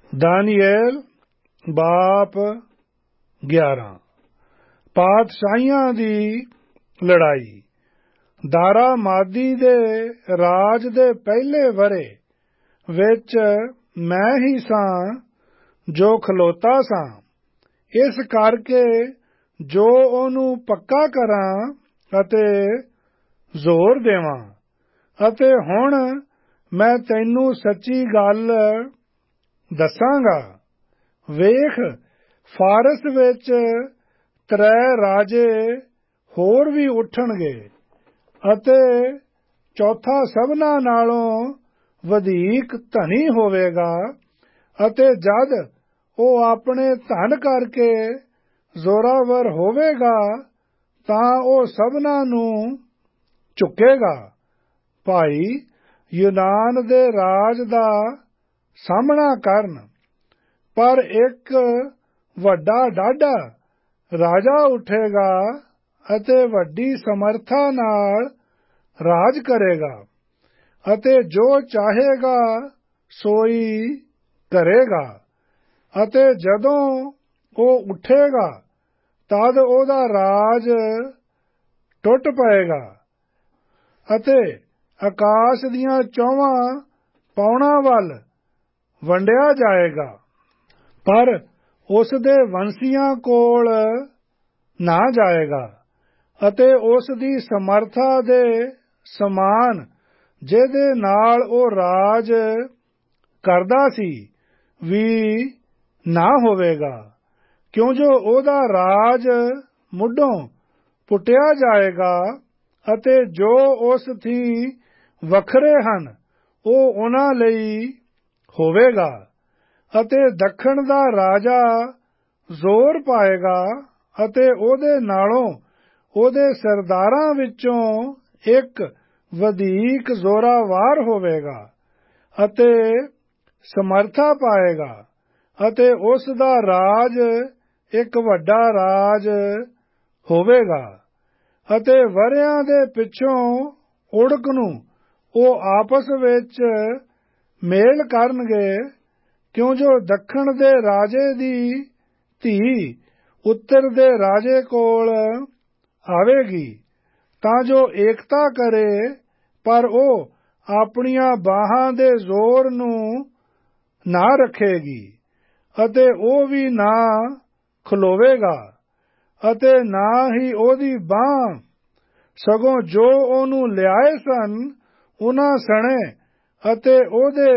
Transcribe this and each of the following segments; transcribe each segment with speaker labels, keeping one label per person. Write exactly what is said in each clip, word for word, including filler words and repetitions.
Speaker 1: ਦਾਨੀਏਲ ਬਾਪ ਗਿਆਰਾਂ। ਪਾਤਸ਼ਾਹੀਆਂ ਦੀ ਲੜਾਈ। ਦਾਰਾ ਮਾਦੀ ਦੇ ਰਾਜ ਦੇ ਪਹਿਲੇ ਵਰੇ ਵਿੱਚ ਮੈਂ ਹੀ ਸਾਂ ਜੋ ਖਲੋਤਾ ਸਾਂ, ਇਸ ਕਰਕੇ ਜੋ ਉਹਨੂੰ ਪੱਕਾ ਕਰਾਂ ਅਤੇ ਜ਼ੋਰ ਦੇਵਾਂ। ਅਤੇ ਹੁਣ ਮੈਂ ਤੈਨੂੰ ਸੱਚੀ ਗੱਲ ਦੱਸਾਂਗਾ। ਵੇਖ, ਫਾਰਸ ਵਿੱਚ ਤਰੇ ਰਾਜੇ ਹੋਰ ਵੀ ਉੱਠਣਗੇ ਅਤੇ ਚੌਥਾ ਸਭਨਾਂ ਨਾਲੋਂ ਵਧੇਕ ਧਨੀ ਹੋਵੇਗਾ, ਅਤੇ ਜਦ ਉਹ ਆਪਣੇ ਧਨ ਕਰਕੇ ਜ਼ੋਰਾਵਰ ਹੋਵੇਗਾ ਤਾਂ ਉਹ ਸਭਨਾਂ ਨੂੰ ਝੁਕੇਗਾ। ਭਾਈ ਯੂਨਾਨ ਦੇ ਰਾਜ ਦਾ ਸਾਹਮਣਾ ਕਰਨ, ਪਰ ਇੱਕ ਵੱਡਾ ਡਾਢਾ ਰਾਜਾ ਉੱਠੇਗਾ ਅਤੇ ਵੱਡੀ ਸਮਰਥਾ ਨਾਲ ਰਾਜ ਕਰੇਗਾ, ਅਤੇ ਜੋ ਚਾਹੇਗਾ ਸੋਈ ਕਰੇਗਾ। ਅਤੇ ਜਦੋਂ ਉਹ ਉੱਠੇਗਾ ਤਦ ਉਹਦਾ ਰਾਜ ਟੁੱਟ ਪਏਗਾ ਅਤੇ ਆਕਾਸ਼ ਦੀਆਂ ਚੌਵਾਂ ਪੌਣਾਂ ਵੱਲ ਵੰਡਿਆ ਜਾਏਗਾ, ਪਰ ਉਸ ਦੇ ਵੰਸ਼ੀਆਂ ਕੋਲ ਨਾ ਜਾਏਗਾ। ਅਤੇ ਉਸ ਦੀ ਸਮਰਥਾ ਦੇ ਸਮਾਨ ਜਿਹਦੇ ਨਾਲ ਉਹ ਰਾਜ ਕਰਦਾ ਸੀ ਵੀ ਨਾ ਹੋਵੇਗਾ, ਕਿਉਂ ਜੋ ਉਹਦਾ ਰਾਜ ਮੁੱਢੋਂ ਪੁੱਟਿਆ ਜਾਏਗਾ, ਅਤੇ ਜੋ ਉਸ ਥੀਂ ਵੱਖਰੇ ਹਨ ਉਹ ਉਹਨਾਂ ਲਈ ਹੋਵੇਗਾ। ਅਤੇ ਦੱਖਣ ਦਾ ਰਾਜਾ ਜ਼ੋਰ ਪਾਏਗਾ ਅਤੇ ਉਹਦੇ ਨਾਲੋਂ ਉਹਦੇ ਸਰਦਾਰਾਂ ਵਿੱਚੋਂ ਇੱਕ ਵਧੇਕ ਜ਼ੋਰਾਵਾਰ ਹੋਵੇਗਾ ਅਤੇ ਸਮਰਥਾ ਪਾਏਗਾ, ਅਤੇ ਉਸ ਦਾ ਰਾਜ ਇੱਕ ਵੱਡਾ ਰਾਜ ਹੋਵੇਗਾ। ਅਤੇ ਵਰ੍ਹਿਆਂ ਦੇ ਪਿੱਛੋਂ ਉੜਕ ਨੂੰ ਉਹ ਆਪਸ ਵਿੱਚ ਮੇਲ ਕਰਨਗੇ, ਕਿਉਂ ਜੋ ਦੱਖਣ ਦੇ ਰਾਜੇ ਦੀ ਧੀ ਉੱਤਰ ਦੇ ਰਾਜੇ ਕੋਲ ਆਵੇਗੀ ਤਾਂ ਜੋ ਏਕਤਾ ਕਰੇ, ਪਰ ਉਹ ਆਪਣੀਆਂ ਬਾਹਾਂ ਦੇ ਜ਼ੋਰ ਨੂੰ ਨਾ ਰੱਖੇਗੀ, ਅਤੇ ਉਹ ਵੀ ਨਾ ਖਲੋਵੇਗਾ, ਅਤੇ ਨਾ ਹੀ ਉਹਦੀ ਬਾਂਹ, ਸਗੋਂ ਜੋ ਉਹਨੂੰ ਲਿਆਏ ਸਨ ਉਹਨਾਂ ਸਣੇ ਅਤੇ ਉਹਦੇ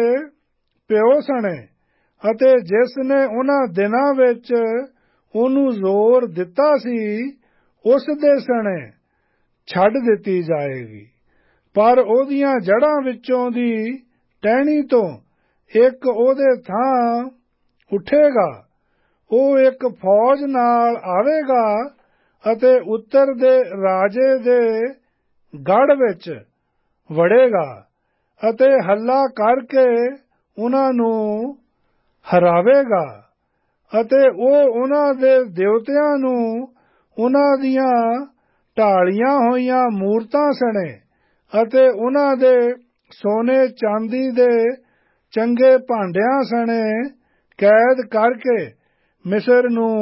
Speaker 1: ਪਿਓ ਸਣੇ, ਅਤੇ ਜਿਸ ਨੇ ਉਹਨਾਂ ਦਿਨਾਂ ਵਿੱਚ ਉਹਨੂੰ ਜ਼ੋਰ ਦਿੱਤਾ ਸੀ ਉਸ ਦੇ ਸਣੇ ਛੱਡ ਦਿੱਤੀ ਜਾਏਗੀ। ਪਰ ਉਹਦੀਆਂ ਜੜ੍ਹਾਂ ਵਿੱਚੋਂ ਦੀ ਟਹਿਣੀ ਤੋਂ ਇੱਕ ਉਹਦੇ ਥਾਂ ਉੱਠੇਗਾ। ਉਹ ਇੱਕ ਫੌਜ ਨਾਲ ਆਵੇਗਾ ਅਤੇ ਉੱਤਰ ਦੇ ਰਾਜੇ ਦੇ ਗੜ੍ਹ ਵਿੱਚ ਵੜੇਗਾ ਅਤੇ ਹੱਲਾ ਕਰਕੇ ਉਹਨਾਂ ਨੂੰ ਹਰਾਵੇਗਾ, ਅਤੇ ਉਹ ਉਹਨਾਂ ਦੇ ਦੇਵਤਿਆਂ ਨੂੰ ਉਹਨਾਂ ਦੀਆਂ ਢਾਲੀਆਂ ਹੋਈਆਂ ਮੂਰਤਾਂ ਸਣੇ ਅਤੇ ਉਹਨਾਂ ਦੇ ਸੋਨੇ ਚਾਂਦੀ ਦੇ ਚੰਗੇ ਭਾਂਡਿਆਂ ਸਣੇ ਕੈਦ ਕਰਕੇ ਮਿਸਰ ਨੂੰ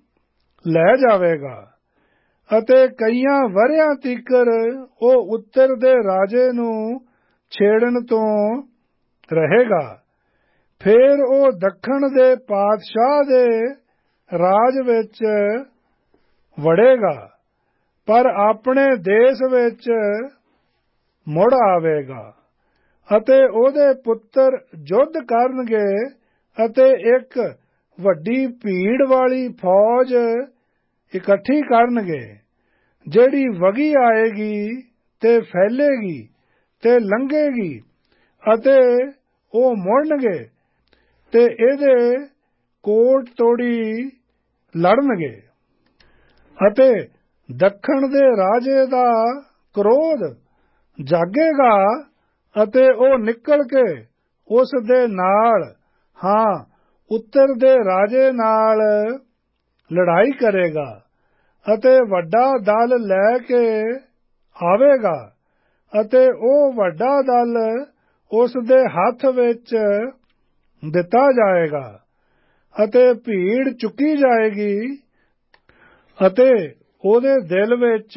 Speaker 1: ਲੈ ਜਾਵੇਗਾ। ਅਤੇ ਕਈਆਂ ਵਰ੍ਹਿਆਂ ਤੀਕਰ ਉਹ ਉੱਤਰ ਦੇ ਰਾਜੇ ਨੂੰ ਛੇੜਨ ਤੋਂ ਰਹੇਗਾ। ਫਿਰ ਉਹ ਦੱਖਣ ਦੇ ਪਾਤਸ਼ਾਹ ਦੇ ਰਾਜ ਵਿੱਚ ਵੜੇਗਾ, ਪਰ ਆਪਣੇ ਦੇਸ਼ ਵਿੱਚ ਮੁੜ ਆਵੇਗਾ, ਅਤੇ ਉਹਦੇ ਪੁੱਤਰ ਯੁੱਧ ਕਰਨਗੇ ਅਤੇ ਇੱਕ ਵੱਡੀ ਭੀੜ ਵਾਲੀ ਫੌਜ ਇਕੱਠੀ ਕਰਨਗੇ, ਜਿਹੜੀ ਵਗੀ ਆਏਗੀ ਤੇ ਫੈਲੇਗੀ ਤੇ ਲੰਘੇਗੀ, ਅਤੇ ਉਹ ਮੁੜਨਗੇ ਤੇ ਇਹਦੇ ਕੋਟ ਤੋੜੀ ਲੜਨਗੇ। ਅਤੇ ਦੱਖਣ ਦੇ ਰਾਜੇ ਦਾ ਕ੍ਰੋਧ ਜਾਗੇਗਾ ਅਤੇ ਉਹ ਨਿਕਲ ਕੇ ਉਸ ਦੇ ਨਾਲ, ਹਾਂ ਉੱਤਰ ਦੇ ਰਾਜੇ ਨਾਲ ਲੜਾਈ ਕਰੇਗਾ, ਅਤੇ ਵੱਡਾ ਦਲ ਲੈ ਕੇ ਆਵੇਗਾ, ਅਤੇ ਉਹ ਵੱਡਾ ਦਲ ਉਸ ਦੇ ਹੱਥ ਵਿੱਚ ਦਿੱਤਾ ਜਾਏਗਾ ਅਤੇ ਭੀੜ ਚੁੱਕੀ ਜਾਏਗੀ ਅਤੇ ਉਹਦੇ ਦਿਲ ਵਿੱਚ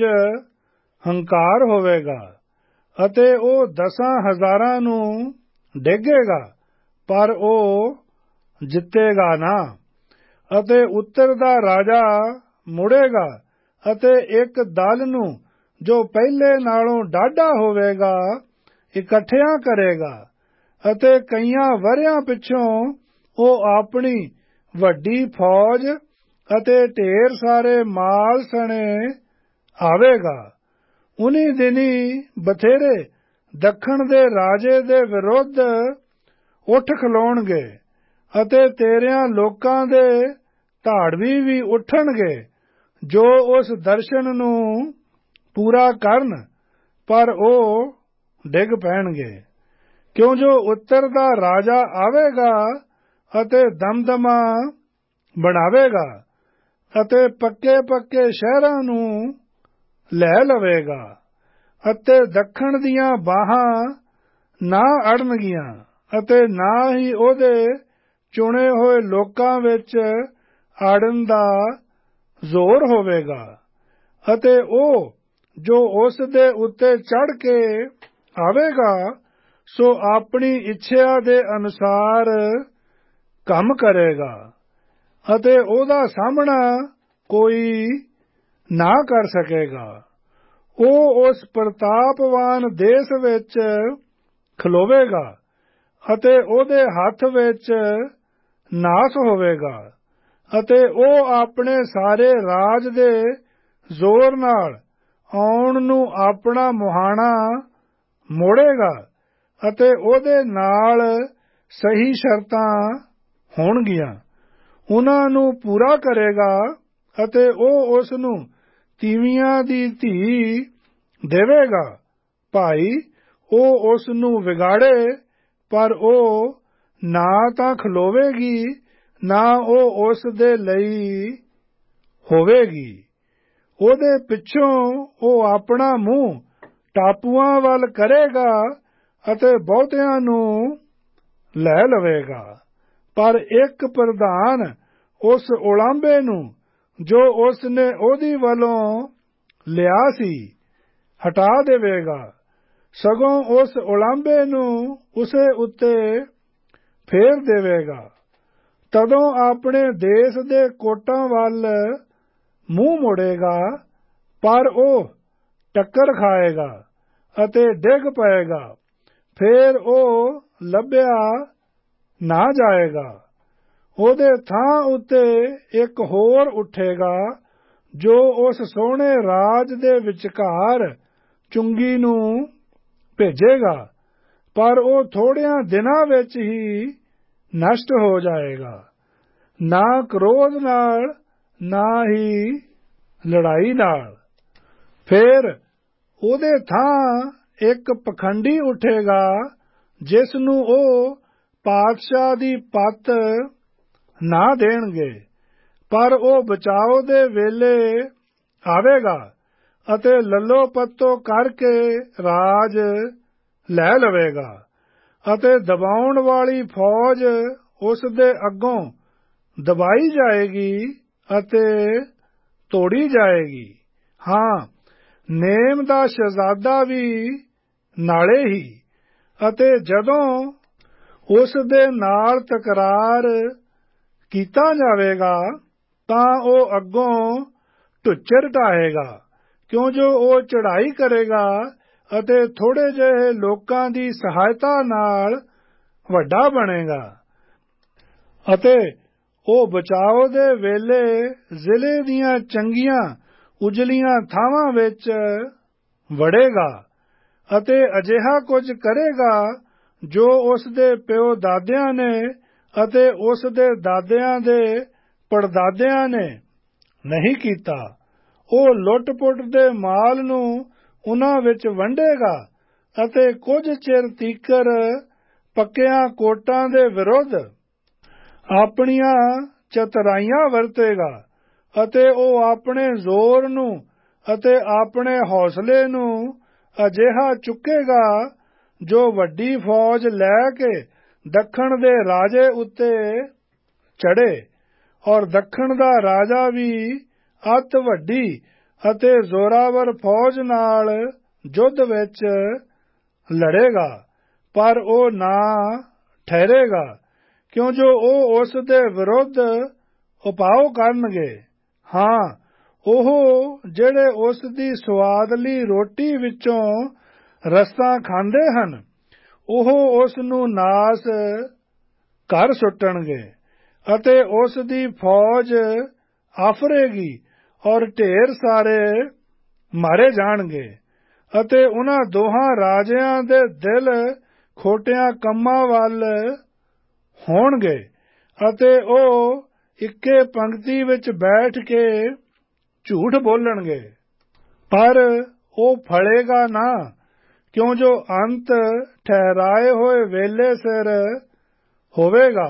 Speaker 1: ਹੰਕਾਰ ਹੋਵੇਗਾ ਅਤੇ ਉਹ ਦਸਾਂ ਹਜ਼ਾਰਾਂ ਨੂੰ ਡੇਗੇਗਾ, ਪਰ ਉਹ ਜਿੱਤੇਗਾ ਨਾ। ਅਤੇ ਉੱਤਰ ਦਾ ਰਾਜਾ ਮੁੜੇਗਾ ਅਤੇ ਇੱਕ ਦਲ ਨੂੰ ਜੋ ਪਹਿਲੇ ਨਾਲੋਂ ਡਾਢਾ ਹੋਵੇਗਾ ਇਕੱਠਿਆਂ ਕਰੇਗਾ ਅਤੇ ਕਈਆਂ ਵਰ੍ਹਿਆਂ ਪਿੱਛੋਂ ਉਹ ਆਪਣੀ ਵੱਡੀ ਫੌਜ ਅਤੇ ਢੇਰ ਸਾਰੇ ਮਾਲ ਸਣੇ ਆਵੇਗਾ। ਉਨੀ ਦਿਨੀ ਬਥੇਰੇ ਦੱਖਣ ਦੇ ਰਾਜੇ ਦੇ ਵਿਰੁੱਧ ਉੱਠ ਖਲੋਣਗੇ ਅਤੇ ਤੇਰਿਆਂ ਲੋਕਾਂ ਦੇ ਧਾੜਵੀ ਵੀ ਉੱਠਣਗੇ ਜੋ ਉਸ ਦਰਸ਼ਨ ਨੂੰ ਪੂਰਾ ਕਰਨ, ਪਰ ਉਹ ਡਿੱਗ ਪੈਣਗੇ। ਕਿਉਂ ਜੋ ਉੱਤਰ ਦਾ ਰਾਜਾ ਆਵੇਗਾ ਅਤੇ ਦਮਦਮਾ ਬਣਾਵੇਗਾ ਅਤੇ ਪੱਕੇ ਪੱਕੇ ਸ਼ਹਿਰਾਂ ਨੂੰ ਲੈ ਲਵੇਗਾ ਅਤੇ ਦੱਖਣ ਦੀਆਂ ਬਾਹਾਂ ਨਾ ਅੜਨਗੀਆਂ ਅਤੇ ਨਾ ਹੀ ਉਹਦੇ ਚੁਣੇ ਹੋਏ ਲੋਕਾਂ ਵਿੱਚ ਆੜਨ ਦਾ ਜ਼ੋਰ ਹੋਵੇਗਾ। ਅਤੇ ਉਹ ਜੋ ਉਸ ਦੇ ਉੱਤੇ ਚੜ੍ਹ ਕੇ ਆਵੇਗਾ ਸੋ ਆਪਣੀ ਇੱਛਾ ਦੇ ਅਨੁਸਾਰ ਕੰਮ ਕਰੇਗਾ ਅਤੇ ਉਹਦਾ ਸਾਹਮਣਾ ਕੋਈ ਨਾ ਕਰ ਸਕੇਗਾ। ਉਹ ਉਸ ਪ੍ਰਤਾਪਵਾਨ ਦੇਸ਼ ਵਿੱਚ ਖਲੋਵੇਗਾ ਅਤੇ ਉਹਦੇ ਹੱਥ ਵਿੱਚ ਨਾਸ ਹੋਵੇਗਾ ਅਤੇ ਉਹ ਆਪਣੇ ਸਾਰੇ ਰਾਜ ਦੇ ਜ਼ੋਰ ਨਾਲ ਆਉਣ ਨੂੰ ਆਪਣਾ ਮੁਹਾਣਾ ਮੋੜੇਗਾ ਅਤੇ ਉਹਦੇ ਨਾਲ ਸਹੀ ਸ਼ਰਤਾਂ ਹੋਣਗੀਆਂ। ਉਹਨਾਂ ਨੂੰ ਪੂਰਾ ਕਰੇਗਾ ਅਤੇ ਉਹ ਉਸ ਨੂੰ ਤੀਵੀਆਂ ਦੀ ਧੀ ਦੇਵੇਗਾ। ਭਾਈ ਉਹ ਉਸ ਨੂੰ ਵਿਗਾੜੇ, ਪਰ ਉਹ ਨਾ ਤਾਂ ਖਲੋਵੇਗੀ ਨਾ ਉਹ ਉਸ ਦੇ ਲਈ ਹੋਵੇਗੀ। ਉਹਦੇ ਪਿੱਛੋਂ ਉਹ ਆਪਣਾ ਮੂੰਹ ਟਾਪੂਆਂ ਵੱਲ ਕਰੇਗਾ ਅਤੇ ਬਹੁਤਿਆਂ ਨੂੰ ਲੈ ਲਵੇਗਾ, ਪਰ ਇੱਕ ਪ੍ਰਧਾਨ ਉਸ ਉਲਾਂਭੇ ਨੂੰ ਜੋ ਉਸ ਨੇ ਉਹਦੀ ਵੱਲੋਂ ਲਿਆ ਸੀ ਹਟਾ ਦੇਵੇਗਾ, ਸਗੋਂ ਉਸ ਉਲਾਂਭੇ ਨੂੰ ਉਸੇ ਉੱਤੇ ਫੇਰ ਦੇਵੇਗਾ। ਤਦੋਂ ਆਪਣੇ ਦੇਸ਼ ਦੇ ਕੋਟਾਂ ਵੱਲ ਮੂੰਹ ਮੋੜੇਗਾ, ਪਰ ਉਹ ਟੱਕਰ ਖਾਏਗਾ ਅਤੇ ਡਿੱਗ ਪਏਗਾ, ਫੇਰ ਉਹ ਲੱਭਿਆ ਨਾ ਜਾਏਗਾ। ਉਹਦੇ ਥਾਂ ਉੱਤੇ ਇੱਕ ਹੋਰ ਉੱਠੇਗਾ ਜੋ ਉਸ ਸੋਹਣੇ ਰਾਜ ਦੇ ਵਿਚਕਾਰ ਚੁੰਗੀ ਨੂੰ ਭੇਜੇਗਾ, ਪਰ ਉਹ ਥੋੜ੍ਹਿਆਂ ਦਿਨਾਂ ਵਿੱਚ ਹੀ ਨਸ਼ਟ ਹੋ ਜਾਏਗਾ, ਨਾ ਕ੍ਰੋਧ ਨਾਲ ਨਾ ਹੀ ਲੜਾਈ ਨਾਲ। ਫਿਰ ਉਹਦੇ ਥਾਂ ਇੱਕ ਪਖੰਡੀ ਉੱਠੇਗਾ ਜਿਸ ਨੂੰ ਉਹ ਪਾਤਸ਼ਾਹ ਦੀ ਪੱਤ ਨਾ ਦੇਣਗੇ, ਪਰ ਉਹ ਬਚਾਓ ਦੇ ਵੇਲੇ ਆਵੇਗਾ ਅਤੇ ਲੱਲੋ ਪੱਤੋ ਕਰਕੇ ਰਾਜ ਲੈ ਲਵੇਗਾ ਅਤੇ ਦਬਾਉਣ ਵਾਲੀ ਫੌਜ ਉਸ ਦੇ ਅੱਗੋਂ ਦਬਾਈ ਜਾਏਗੀ ਅਤੇ ਤੋੜੀ ਜਾਏਗੀ। ਹਾਂ, ਨੇਮ ਦਾ ਸ਼ਹਿਜ਼ਾਦਾ ਵੀ ਨਾਲੇ ਹੀ, ਅਤੇ ਜਦੋਂ ਉਸ ਦੇ ਨਾਲ ਤਕਰਾਰ ਕੀਤਾ ਜਾਵੇਗਾ ਤਾਂ ਉਹ ਅੱਗੋਂ ਢੁੱਚਰ ਢਾਹੇਗਾ, ਕਿਉਂ ਜੋ ਉਹ ਚੜ੍ਹਾਈ ਕਰੇਗਾ ਅਤੇ ਥੋੜ੍ਹੇ ਜਿਹੇ ਲੋਕਾਂ ਦੀ ਸਹਾਇਤਾ ਨਾਲ ਵੱਡਾ ਬਣੇਗਾ ਅਤੇ ਉਹ ਬਚਾਓ ਦੇ ਵੇਲੇ ਜ਼ਿਲ੍ਹੇ ਦੀਆਂ ਚੰਗੀਆਂ ਉਜਲੀਆਂ ਥਾਵਾਂ ਵਿੱਚ ਵੜੇਗਾ ਅਤੇ ਅਜਿਹਾ ਕੁਝ ਕਰੇਗਾ ਜੋ ਉਸ ਦੇ ਪਿਓ ਦਾਦਿਆਂ ਨੇ ਅਤੇ ਉਸ ਦੇ ਦਾਦਿਆਂ ਦੇ ਪੜਦਾਦਿਆਂ ਨੇ ਨਹੀਂ ਕੀਤਾ। ਉਹ ਲੁੱਟ-ਪੁੱਟ ਦੇ ਮਾਲ ਨੂੰ ਉਹਨਾਂ ਵਿੱਚ ਵੰਡੇਗਾ ਅਤੇ ਕੁਝ ਚਿਰ ਤੀਕਰ ਪੱਕਿਆਂ ਕੋਟਾਂ ਦੇ ਵਿਰੁੱਧ ਆਪਣੀਆਂ ਚਤੁਰਾਈਆਂ ਵਰਤੇਗਾ ਅਤੇ ਉਹ ਆਪਣੇ ਜ਼ੋਰ ਨੂੰ ਅਤੇ ਆਪਣੇ ਹੌਸਲੇ ਨੂੰ ਅਜਿਹਾ ਚੁੱਕੇਗਾ ਜੋ ਵੱਡੀ ਫੌਜ ਲੈ ਕੇ ਦੱਖਣ ਦੇ ਰਾਜੇ ਉੱਤੇ ਚੜ੍ਹੇ, ਔਰ ਦੱਖਣ ਦਾ ਰਾਜਾ ਵੀ ਅਤ ਵੱਡੀ ਅਤੇ ਜ਼ੋਰਾਵਰ ਫੌਜ ਨਾਲ ਯੁੱਧ ਵਿੱਚ ਲੜੇਗਾ, ਪਰ ਉਹ ਨਾ ਠਹਿਰੇਗਾ, ਕਿਉਂ ਜੋ ਉਹ ਉਸ ਦੇ ਵਿਰੁੱਧ ਉਪਾਅ ਕਰਨਗੇ। ਹਾਂ, ਉਹ ਜਿਹੜੇ ਉਸ ਦੀ ਸੁਆਦਲੀ ਰੋਟੀ ਵਿੱਚੋਂ ਰਸਾਂ ਖਾਂਦੇ ਹਨ, ਉਹ ਉਸ ਨੂੰ ਨਾਸ ਕਰ ਸੁੱਟਣਗੇ, ਅਤੇ ਉਸ ਦੀ ਫੌਜ ਆਫਰੇਗੀ, ਔਰ ਢੇਰ ਸਾਰੇ ਮਾਰੇ ਜਾਣਗੇ। ਅਤੇ ਉਹਨਾਂ ਦੋਹਾਂ ਰਾਜਿਆਂ ਦੇ ਦਿਲ ਖੋਟਿਆਂ ਕੰਮਾਂ ਵੱਲ ਹੋਣਗੇ, ਅਤੇ ਉਹ ਇੱਕੇ ਪੰਕਤੀ ਵਿੱਚ ਬੈਠ ਕੇ ਝੂਠ ਬੋਲਣਗੇ, ਪਰ ਉਹ ਫਲੇਗਾ ਨਾ, ਕਿਉਂ ਜੋ ਅੰਤ ਠਹਿਰਾਏ ਹੋਏ ਵੇਲੇ ਸਿਰ ਹੋਵੇਗਾ,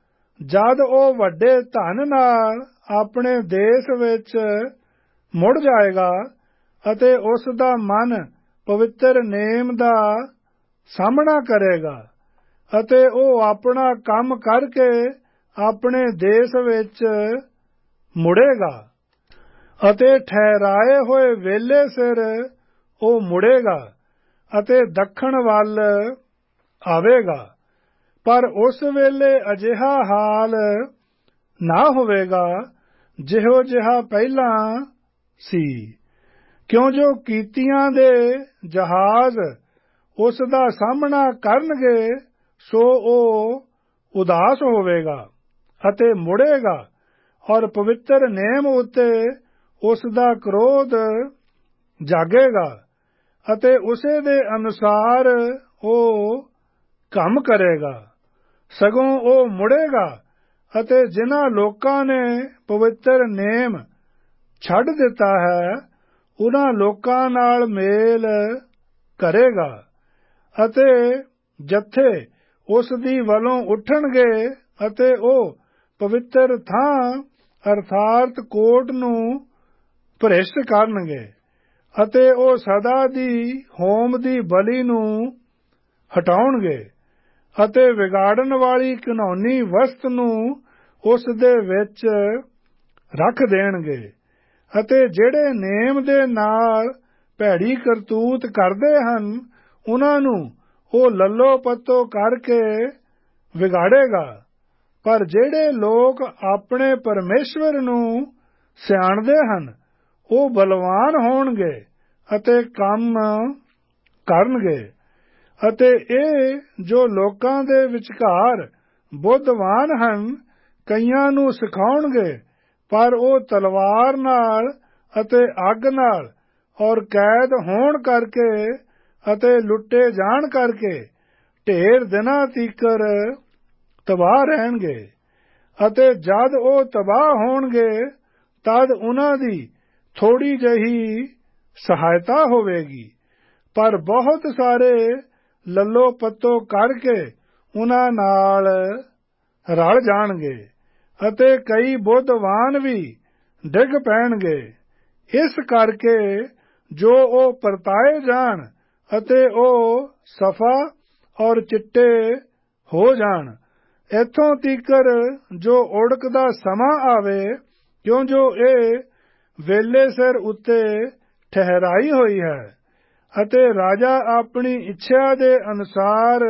Speaker 1: ਜਦ ਉਹ ਵੱਡੇ ਧਨ ਨਾਲ ਆਪਣੇ ਦੇਸ਼ ਵਿੱਚ ਮੁੜ ਜਾਏਗਾ, ਅਤੇ ਉਸ ਦਾ ਮਨ ਪਵਿੱਤਰ ਨੇਮ ਦਾ ਸਾਹਮਣਾ ਕਰੇਗਾ, ਅਤੇ ਉਹ ਆਪਣਾ ਕੰਮ ਕਰਕੇ ਆਪਣੇ ਦੇਸ਼ ਵਿੱਚ ਮੁੜੇਗਾ, ਅਤੇ ਠਹਿਰਾਏ ਹੋਏ ਵੇਲੇ ਸਿਰ ਉਹ ਮੁੜੇਗਾ ਅਤੇ ਦੱਖਣ ਵੱਲ ਆਵੇਗਾ। ਪਰ ਉਸ ਵੇਲੇ ਅਜਿਹਾ ਹਾਲ ਨਾ ਹੋਵੇਗਾ ਜਿਹੋ ਜਿਹਾ ਪਹਿਲਾਂ ਸੀ, ਕਿਉਂ ਜੋ ਕੀਤੀਆਂ ਦੇ ਜਹਾਜ਼ ਉਸ ਦਾ ਸਾਹਮਣਾ ਕਰਨਗੇ, ਸੋ ਉਹ ਉਦਾਸ ਹੋਵੇਗਾ ਅਤੇ ਮੁੜੇਗਾ, ਔਰ ਪਵਿੱਤਰ ਨੇਮ ਉੱਤੇ ਉਸ ਦਾ ਕ੍ਰੋਧ ਜਾਗੇਗਾ, ਅਤੇ ਉਸੇ ਦੇ ਅਨੁਸਾਰ ਉਹ ਕੰਮ ਕਰੇਗਾ। ਸਗੋਂ ਉਹ ਮੁੜੇਗਾ ਅਤੇ ਜਿਨ੍ਹਾਂ ਲੋਕਾਂ ਨੇ ਪਵਿੱਤਰ ਨੇਮ ਛੱਡ ਦਿੱਤਾ ਹੈ, ਉਹਨਾਂ ਲੋਕਾਂ ਨਾਲ ਮੇਲ ਕਰੇਗਾ, ਅਤੇ ਜੱਥੇ ਉਸ ਦੀ ਵੱਲੋਂ ਉੱਠਣਗੇ, ਅਤੇ ਉਹ ਪਵਿੱਤਰ ਥਾਂ ਅਰਥਾਤ ਕੋਟ ਨੂੰ ਭ੍ਰਿਸ਼ਟ ਕਰਨਗੇ, ਅਤੇ ਉਹ ਸਦਾ ਦੀ ਹੋਮ ਦੀ ਬਲੀ ਨੂੰ ਹਟਾਉਣਗੇ, ਅਤੇ ਵਿਗਾੜਨ ਵਾਲੀ ਘਿਨੌਨੀ ਵਸਤ ਨੂੰ ਉਸ ਦੇ ਵਿੱਚ ਰੱਖ ਦੇਣਗੇ, ਅਤੇ ਜਿਹੜੇ ਨੇਮ ਦੇ ਨਾਲ ਭੈੜੀ ਕਰਤੂਤ ਕਰਦੇ ਹਨ, ਉਹਨਾਂ ਨੂੰ ਉਹ ਲੱਲੋ ਪੱਤੋ ਕਰਕੇ ਵਿਗਾੜੇਗਾ। ਪਰ ਜਿਹੜੇ ਲੋਕ ਆਪਣੇ ਪਰਮੇਸ਼ਵਰ ਨੂੰ ਸਿਆਣਦੇ ਹਨ, ਉਹ ਬਲਵਾਨ ਹੋਣਗੇ ਅਤੇ ਕੰਮ ਕਰਨਗੇ, ਅਤੇ ਇਹ ਜੋ ਲੋਕਾਂ ਦੇ ਵਿਚਕਾਰ ਬੁੱਧਵਾਨ ਹਨ, ਕਈਆਂ ਨੂੰ ਸਿਖਾਉਣਗੇ, ਪਰ ਉਹ ਤਲਵਾਰ ਨਾਲ ਅਤੇ ਅੱਗ ਨਾਲ ਔਰ ਕੈਦ ਹੋਣ ਕਰਕੇ ਅਤੇ ਲੁੱਟੇ ਜਾਣ ਕਰਕੇ ਢੇਰ ਦਿਨਾਂ ਤੀਕਰ ਤਬਾਹ ਰਹਿਣਗੇ। ਅਤੇ ਜਦ ਉਹ ਤਬਾਹ ਹੋਣਗੇ, ਤਦ ਉਹਨਾਂ ਦੀ ਥੋੜੀ ਜਿਹੀ ਸਹਾਇਤਾ ਹੋਵੇਗੀ, ਪਰ ਬਹੁਤ ਸਾਰੇ ਲੱਲੋ ਪੱਤੋ ਕਰਕੇ ਉਹਨਾਂ ਨਾਲ ਰਲ ਜਾਣਗੇ, ਅਤੇ ਕਈ ਬੁੱਧਵਾਨ ਵੀ ਡਿੱਗ ਪੈਣਗੇ। ਇਸ ਕਰਕੇ ਜੋ ਉਹ ਪਰਤਾਏ ਜਾਣ ਅਤੇ ਉਹ ਸਫਾ ਔਰ ਚਿੱਟੇ ਹੋ ਜਾਣ, ਇੱਥੋਂ ਤੀਕਰ ਜੋ ਉੜਕ ਦਾ ਸਮਾਂ ਆਵੇ, ਕਿਉਂ ਜੋ ਇਹ ਵੇਲੇ ਸਿਰ ਉੱਤੇ ਠਹਿਰਾਈ ਹੋਈ ਹੈ, ਅਤੇ ਰਾਜਾ ਆਪਣੀ ਇੱਛਾ ਦੇ ਅਨੁਸਾਰ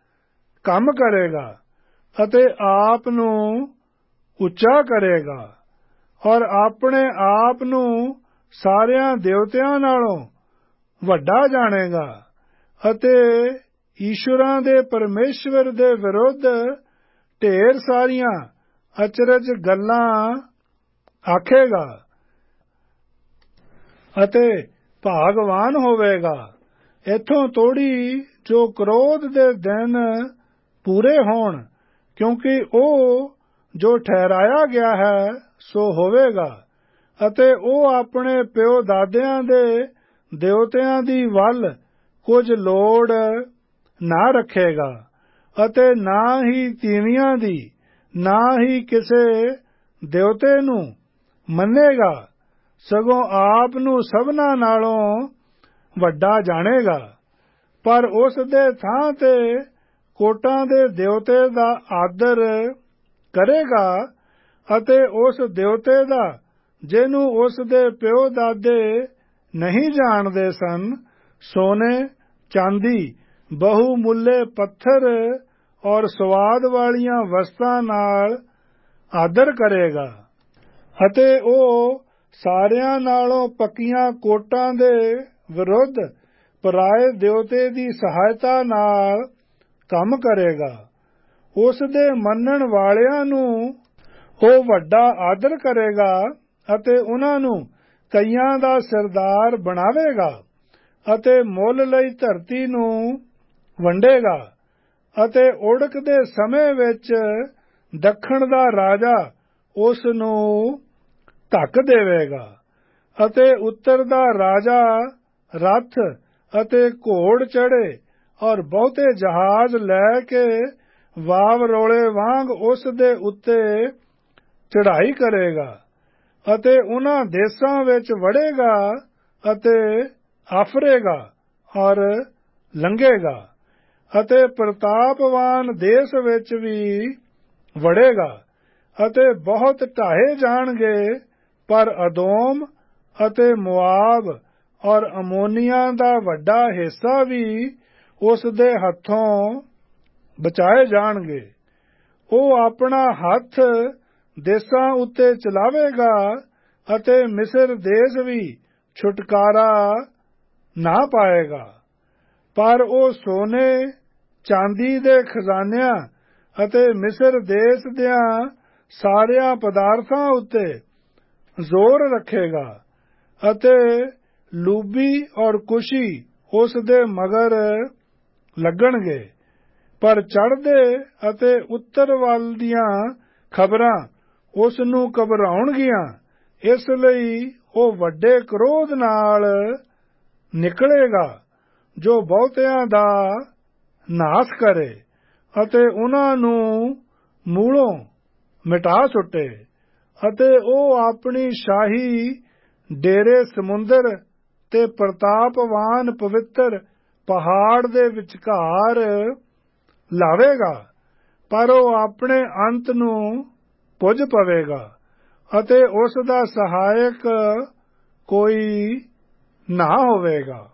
Speaker 1: ਕੰਮ ਕਰੇਗਾ, ਅਤੇ ਆਪ ਨੂੰ ਉੱਚਾ ਕਰੇਗਾ, ਔਰ ਆਪਣੇ ਆਪ ਨੂੰ ਸਾਰਿਆਂ ਦੇਵਤਿਆਂ ਨਾਲੋਂ ਵੱਡਾ ਜਾਣੇਗਾ, ਅਤੇ ਈਸ਼ਵਰਾਂ ਦੇ ਪਰਮੇਸ਼ਵਰ ਦੇ ਵਿਰੁੱਧ ਢੇਰ ਸਾਰੀਆਂ ਅਚਰਜ ਗੱਲਾਂ ਆਖੇਗਾ, ਅਤੇ ਭਾਗਵਾਨ ਹੋਵੇਗਾ। ਇੱਥੋਂ ਤੋੜੀ ਜੋ ਕ੍ਰੋਧ ਦੇ ਦਿਨ ਪੂਰੇ ਹੋਣ, ਕਿਉਂਕਿ ਉਹ ਜੋ ਠਹਿਰਾਇਆ ਗਿਆ ਹੈ ਸੋ ਹੋਵੇਗਾ, ਅਤੇ ਉਹ ਆਪਣੇ ਪਿਓ ਦਾਦਿਆਂ ਦੇ ਦੇਵਤਿਆਂ ਦੀ ਵੱਲ ਕੁਝ ਲੋੜ ਨਾ ਰੱਖੇਗਾ, ਅਤੇ ਨਾ ਹੀ ਤੀਵੀਆਂ ਦੀ, ਨਾ ਹੀ ਕਿਸੇ ਦੇਵਤੇ ਨੂੰ ਮੰਨੇਗਾ, ਸਗੋਂ ਆਪ ਨੂੰ ਸਭਨਾਂ ਨਾਲੋਂ ਵੱਡਾ ਜਾਣੇਗਾ। ਪਰ ਉਸ ਦੇ ਥਾਂ ਤੇ ਕੋਟਾਂ ਦੇ ਦੇਵਤੇ ਦਾ ਆਦਰ ਕਰੇਗਾ ਅਤੇ ਉਸ ਦਿਵਤੇ ਦਾ ਜਿਹਨੂੰ ਉਸ ਦੇ ਪਿਓ ਦਾਦੇ ਨਹੀਂ ਜਾਣਦੇ ਸਨ ਸੋਨੇ ਚਾਂਦੀ ਬਹੁਮੁੱਲੇ ਪੱਥਰ ਔਰ ਸਵਾਦ ਵਾਲੀਆਂ ਵਸਤਾਂ ਨਾਲ ਆਦਰ ਕਰੇਗਾ ਅਤੇ ਉਹ ਸਾਰਿਆਂ ਨਾਲੋਂ ਪੱਕੀਆਂ ਕੋਟਾਂ ਦੇ ਵਿਰੁੱਧ ਪਰਾਏ ਦਿਵਤੇ ਦੀ ਸਹਾਇਤਾ ਨਾਲ ਕੰਮ ਕਰੇਗਾ। ਉਸ ਦੇ ਮੰਨਣ ਵਾਲਿਆਂ ਨੂੰ ਉਹ ਵੱਡਾ ਆਦਰ ਕਰੇਗਾ ਅਤੇ ਉਹਨਾਂ ਨੂੰ ਕਈਆਂ ਦਾ ਸਰਦਾਰ ਬਣਾਵੇਗਾ ਅਤੇ ਮੁੱਲ ਲਈ ਧਰਤੀ ਨੂੰ ਵੰਡੇਗਾ ਅਤੇ ਉੜਕ ਦੇ ਸਮੇਂ ਵਿੱਚ ਦੱਖਣ ਦਾ ਰਾਜਾ ਉਸ ਨੂੰ ਧੱਕ ਦੇਵੇਗਾ ਅਤੇ ਉੱਤਰ ਦਾ ਰਾਜਾ ਰੱਥ ਅਤੇ ਘੋੜ ਚੜ੍ਹੇ ਔਰ ਬਹੁਤੇ ਜਹਾਜ਼ ਲੈ ਕੇ ਵਾਵ ਰੋਲੇ ਵਾਂਗ ਉਸ ਦੇ ਉੱਤੇ ਚੜ੍ਹਾਈ ਕਰੇਗਾ ਅਤੇ ਉਹਨਾਂ ਦੇਸ਼ਾਂ ਵਿੱਚ ਵੜੇਗਾ ਅਤੇ ਆਫਰੇਗਾ ਔਰ ਲੰਘੇਗਾ ਅਤੇ ਪ੍ਰਤਾਪਵਾਨ ਦੇਸ਼ ਵਿੱਚ ਵੀ ਵੜੇਗਾ ਅਤੇ ਬਹੁਤ ਢਾਹੇ ਜਾਣਗੇ ਪਰ ਅਦੋਮ ਅਤੇ ਮੁਆਬ ਔਰ ਅਮੋਨੀਆਂ ਦਾ ਵੱਡਾ ਹਿੱਸਾ ਵੀ ਉਸ ਦੇ ਹੱਥੋਂ ਬਚਾਏ ਜਾਣਗੇ। ਉਹ ਆਪਣਾ ਹੱਥ ਦੇਸ਼ਾਂ ਉੱਤੇ ਚਲਾਵੇਗਾ ਅਤੇ ਮਿਸਰ ਦੇਸ਼ ਵੀ ਛੁਟਕਾਰਾ ਨਾ ਪਾਏਗਾ ਪਰ ਉਹ ਸੋਨੇ ਚਾਂਦੀ ਦੇ ਖਜ਼ਾਨਿਆਂ ਅਤੇ ਮਿਸਰ ਦੇਸ਼ ਦਿਆਂ ਸਾਰਿਆਂ ਪਦਾਰਥਾਂ ਉੱਤੇ ਜ਼ੋਰ ਰੱਖੇਗਾ ਅਤੇ ਲੂਬੀ ਔਰ ਕੁਸ਼ੀ ਉਸ ਦੇ ਮਗਰ ਲੱਗਣਗੇ ਪਰ ਚੜ੍ਹਦੇ ਅਤੇ ਉੱਤਰ ਵੱਲ ਦੀਆਂ ਖਬਰਾਂ ਉਸ ਨੂੰ ਘਬਰਾਉਣਗੀਆਂ ਇਸ ਲਈ ਉਹ ਵੱਡੇ ਕ੍ਰੋਧ ਨਾਲ ਨਿਕਲੇਗਾ ਜੋ ਬਹੁਤਿਆਂ ਦਾ ਨਾਸ਼ ਕਰੇ ਅਤੇ ਉਹਨਾਂ ਨੂੰ ਮੂਲੋਂ ਮਿਟਾ ਸੁੱਟੇ ਅਤੇ ਉਹ ਆਪਣੀ ਸ਼ਾਹੀ ਡੇਰੇ ਸਮੁੰਦਰ ਤੇ ਪ੍ਰਤਾਪਵਾਨ ਪਵਿੱਤਰ ਪਹਾੜ ਦੇ ਵਿਚਕਾਰ ਲਾਵੇਗਾ ਪਰ ਉਹ ਆਪਣੇ ਅੰਤ ਨੂੰ ਪੁੱਜ ਪਵੇਗਾ ਅਤੇ ਉਸ ਦਾ ਸਹਾਇਕ ਕੋਈ ਨਾ ਹੋਵੇਗਾ।